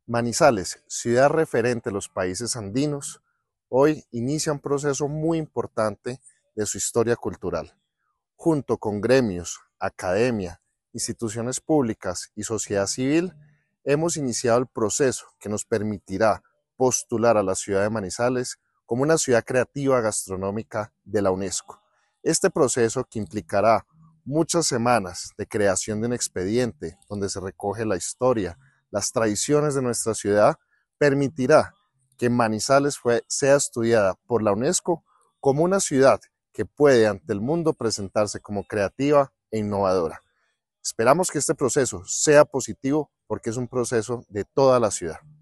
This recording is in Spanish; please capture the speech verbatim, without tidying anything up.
Manizales, ciudad referente de los países andinos, hoy inicia un proceso muy importante de su historia cultural. Junto con gremios, academia, instituciones públicas y sociedad civil, hemos iniciado el proceso que nos permitirá postular a la ciudad de Manizales como una ciudad creativa gastronómica de la UNESCO. Este proceso, que implicará muchas semanas de creación de un expediente donde se recoge la historia, las tradiciones de nuestra ciudad, permitirá que Manizales fue, sea estudiada por la UNESCO como una ciudad que puede ante el mundo presentarse como creativa e innovadora. Esperamos que este proceso sea positivo porque es un proceso de toda la ciudad.